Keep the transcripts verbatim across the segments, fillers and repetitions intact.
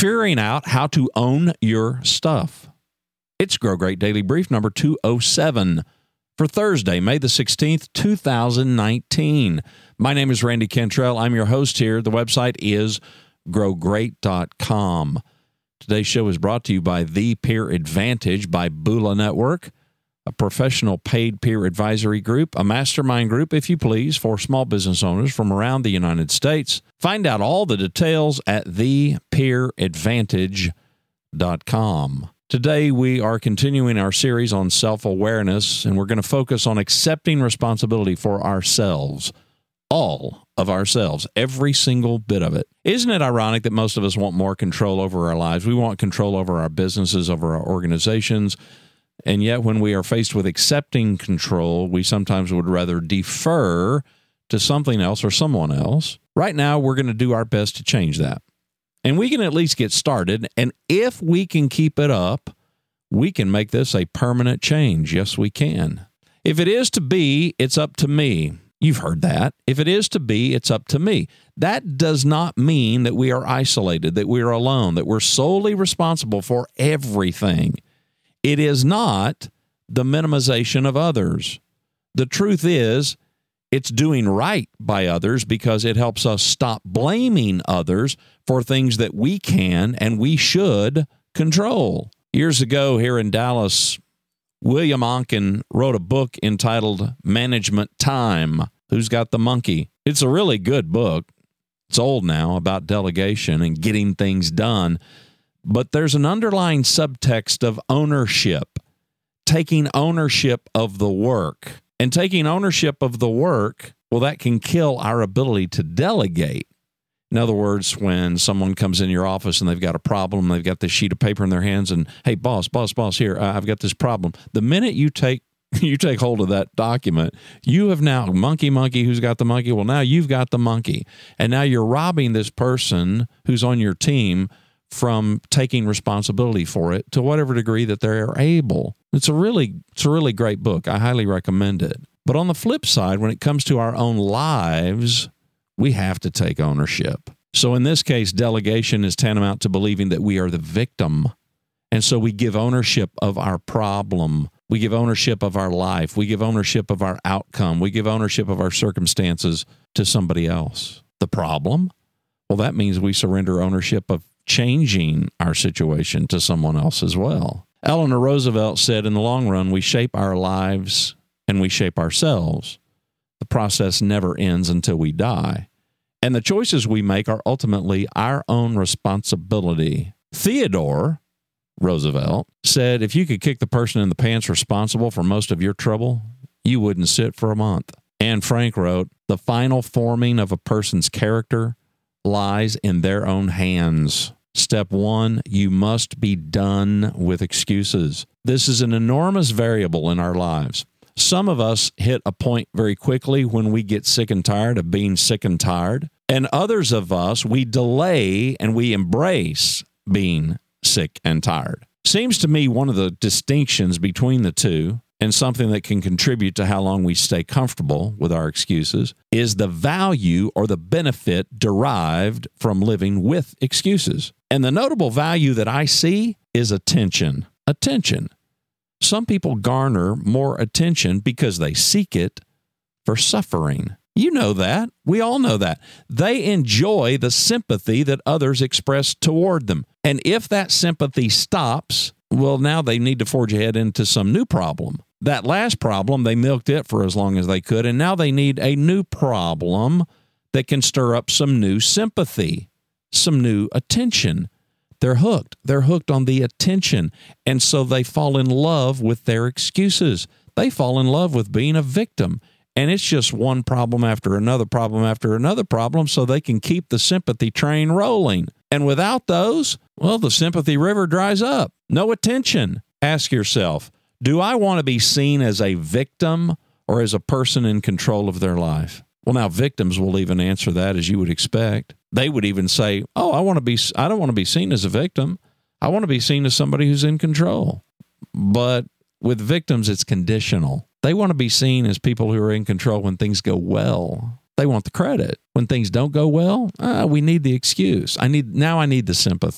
Figuring out how to own your stuff. It's Grow Great Daily Brief number two oh seven for Thursday, May the sixteenth, two thousand nineteen. My name is Randy Cantrell. I'm your host here. The website is grow great dot com. Today's show is brought to you by The Peer Advantage by Bula Network, a professional paid peer advisory group, a mastermind group, if you please, for small business owners from around the United States. Find out all the details at the peer advantage dot com. Today, we are continuing our series on self-awareness, and we're going to focus on accepting responsibility for ourselves, all of ourselves, every single bit of it. Isn't it ironic that most of us want more control over our lives? We want control over our businesses, over our organizations, and yet when we are faced with accepting control, we sometimes would rather defer to something else or someone else. Right now, we're going to do our best to change that. And we can at least get started, and if we can keep it up, we can make this a permanent change. Yes, we can. If it is to be, it's up to me. You've heard that. If it is to be, it's up to me. That does not mean that we are isolated, that we are alone, that we're solely responsible for everything. It is not the minimization of others. The truth is, it's doing right by others because it helps us stop blaming others for things that we can and we should control. Years ago here in Dallas, William Onken wrote a book entitled Management Time. Who's Got the Monkey? It's a really good book. It's old now, about delegation and getting things done. But there's an underlying subtext of ownership, taking ownership of the work. And taking ownership of the work, well, that can kill our ability to delegate. In other words, when someone comes in your office and they've got a problem, they've got this sheet of paper in their hands and, hey, boss, boss, boss, here, I've got this problem. The minute you take you take hold of that document, you have now, monkey, monkey, who's got the monkey? Well, now you've got the monkey. And now you're robbing this person who's on your team from taking responsibility for it to whatever degree that they're able. It's a really, it's a really great book. I highly recommend it. But on the flip side, when it comes to our own lives, we have to take ownership. So in this case, delegation is tantamount to believing that we are the victim. And so we give ownership of our problem. We give ownership of our life. We give ownership of our outcome. We give ownership of our circumstances to somebody else. The problem? Well, that means we surrender ownership of changing our situation to someone else as well. Eleanor Roosevelt said, in the long run, we shape our lives and we shape ourselves. The process never ends until we die. And the choices we make are ultimately our own responsibility. Theodore Roosevelt said, if you could kick the person in the pants responsible for most of your trouble, you wouldn't sit for a month. Anne Frank wrote, the final forming of a person's character lies in their own hands. Step one, you must be done with excuses. This is an enormous variable in our lives. Some of us hit a point very quickly when we get sick and tired of being sick and tired. And others of us, we delay and we embrace being sick and tired. Seems to me one of the distinctions between the two, and something that can contribute to how long we stay comfortable with our excuses, is the value or the benefit derived from living with excuses. And the notable value that I see is attention. Attention. Some people garner more attention because they seek it for suffering. You know that. We all know that. They enjoy the sympathy that others express toward them. And if that sympathy stops, well, now they need to forge ahead into some new problem. That last problem, they milked it for as long as they could, and now they need a new problem that can stir up some new sympathy, some new attention. They're hooked. They're hooked on the attention, and so they fall in love with their excuses. They fall in love with being a victim, and it's just one problem after another problem after another problem so they can keep the sympathy train rolling. And without those, well, the sympathy river dries up. No attention. Ask yourself, do I want to be seen as a victim or as a person in control of their life? Well, now victims will even answer that as you would expect. They would even say, oh, I want to be, I don't want to be seen as a victim. I want to be seen as somebody who's in control. But with victims, it's conditional. They want to be seen as people who are in control when things go well. They want the credit. When things don't go well, uh, we need the excuse. I need now I need the sympathy.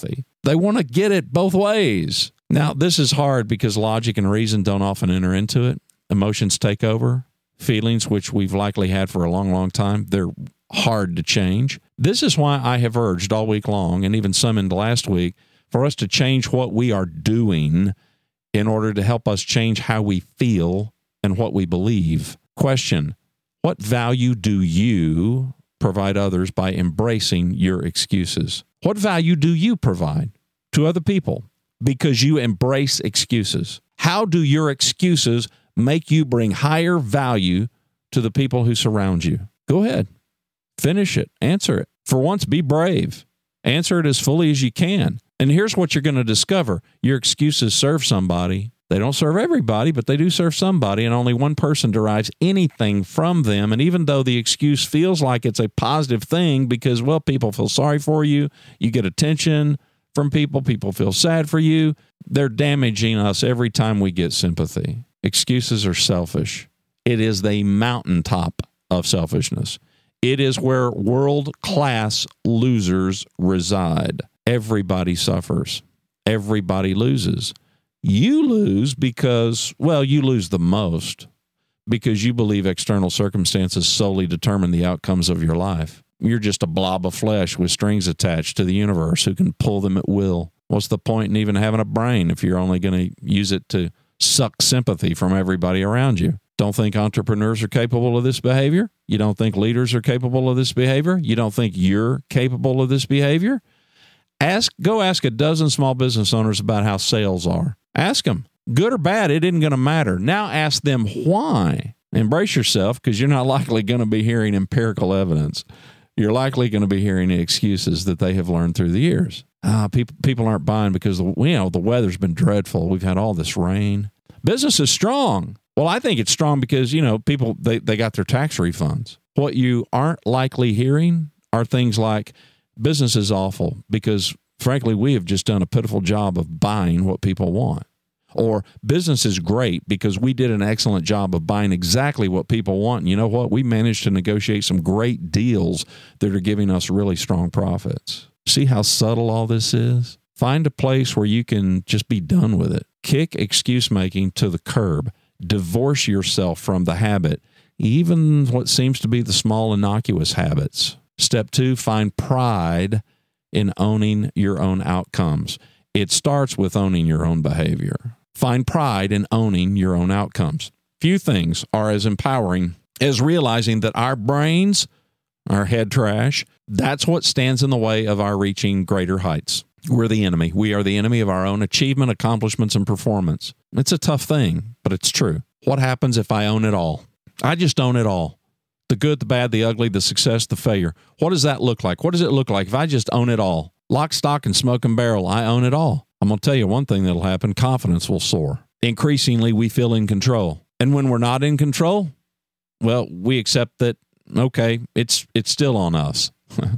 They want to get it both ways. Now, this is hard because logic and reason don't often enter into it. Emotions take over. Feelings, which we've likely had for a long, long time, they're hard to change. This is why I have urged all week long, and even some in the last week, for us to change what we are doing in order to help us change how we feel and what we believe. Question: what value do you provide others by embracing your excuses? What value do you provide to other people because you embrace excuses? How do your excuses make you bring higher value to the people who surround you? Go ahead. Finish it. Answer it. For once, be brave. Answer it as fully as you can. And here's what you're going to discover. Your excuses serve somebody. They don't serve everybody, but they do serve somebody, and only one person derives anything from them. And even though the excuse feels like it's a positive thing because, well, people feel sorry for you, you get attention from people, people feel sad for you, they're damaging us every time we get sympathy. Excuses are selfish. It is the mountaintop of selfishness. It is where world-class losers reside. Everybody suffers. Everybody loses. You lose because, well, you lose the most because you believe external circumstances solely determine the outcomes of your life. You're just a blob of flesh with strings attached to the universe who can pull them at will. What's the point in even having a brain if you're only going to use it to suck sympathy from everybody around you? Don't think entrepreneurs are capable of this behavior? You don't think leaders are capable of this behavior? You don't think you're capable of this behavior? Ask, go ask a dozen small business owners about how sales are. Ask them. Good or bad, it isn't going to matter. Now ask them why. Embrace yourself because you're not likely going to be hearing empirical evidence. You're likely going to be hearing the excuses that they have learned through the years. Ah, people people aren't buying because the, you know the weather's been dreadful. We've had all this rain. Business is strong. Well, I think it's strong because, you know, people, they, they got their tax refunds. What you aren't likely hearing are things like business is awful because, frankly, we have just done a pitiful job of buying what people want. Or business is great because we did an excellent job of buying exactly what people want. And you know what? We managed to negotiate some great deals that are giving us really strong profits. See how subtle all this is? Find a place where you can just be done with it. Kick excuse making to the curb. Divorce yourself from the habit, even what seems to be the small innocuous habits. Step two, find pride in owning your own outcomes. It starts with owning your own behavior. Find pride in owning your own outcomes. Few things are as empowering as realizing that our brains are head trash. That's what stands in the way of our reaching greater heights. We're the enemy. We are the enemy of our own achievement, accomplishments, and performance. It's a tough thing, but it's true. What happens if I own it all? I just own it all. The good, the bad, the ugly, the success, the failure. What does that look like? What does it look like if I just own it all? Lock, stock, and smoke and barrel. I own it all. I'm going to tell you one thing that'll happen. Confidence will soar. Increasingly, we feel in control. And when we're not in control, well, we accept that, okay, it's it's still on us.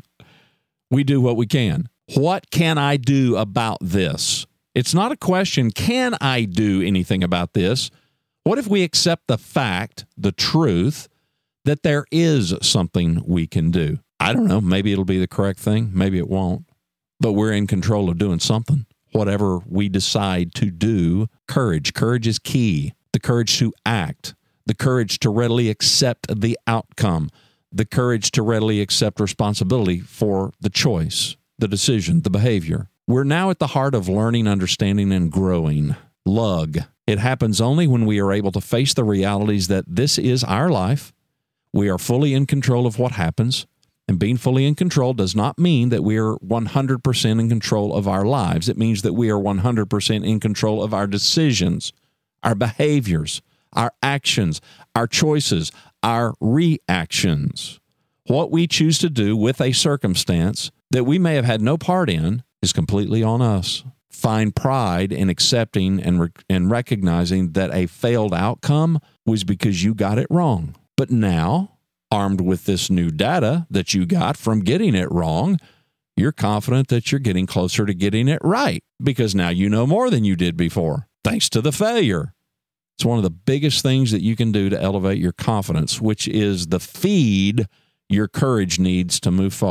We do what we can. What can I do about this? It's not a question, can I do anything about this? What if we accept the fact, the truth, that there is something we can do? I don't know. Maybe it'll be the correct thing. Maybe it won't. But we're in control of doing something. Whatever we decide to do, courage. Courage is key. The courage to act. The courage to readily accept the outcome. The courage to readily accept responsibility for the choice, the decision, the behavior. We're now at the heart of learning, understanding, and growing. Lug. It happens only when we are able to face the realities that this is our life. We are fully in control of what happens. And being fully in control does not mean that we are one hundred percent in control of our lives. It means that we are one hundred percent in control of our decisions, our behaviors, our actions, our choices, our reactions. What we choose to do with a circumstance that we may have had no part in is completely on us. Find pride in accepting and, re- and recognizing that a failed outcome was because you got it wrong. But now, armed with this new data that you got from getting it wrong, you're confident that you're getting closer to getting it right because now you know more than you did before, thanks to the failure. It's one of the biggest things that you can do to elevate your confidence, which is the feed your courage needs to move forward.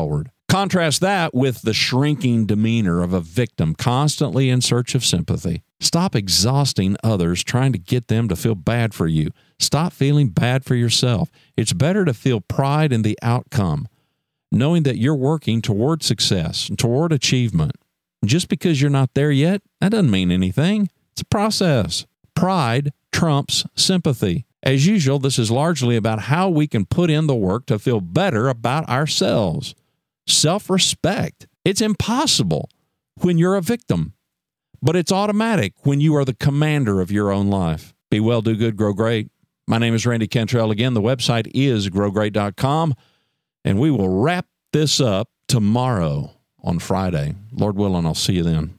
Contrast that with the shrinking demeanor of a victim constantly in search of sympathy. Stop exhausting others trying to get them to feel bad for you. Stop feeling bad for yourself. It's better to feel pride in the outcome, knowing that you're working toward success and toward achievement. Just because you're not there yet, that doesn't mean anything. It's a process. Pride trumps sympathy. As usual, this is largely about how we can put in the work to feel better about ourselves. Self-respect. It's impossible when you're a victim, but it's automatic when you are the commander of your own life. Be well, do good, grow great. My name is Randy Cantrell. Again, the website is grow great dot com, and we will wrap this up tomorrow on Friday. Lord willing, I'll see you then.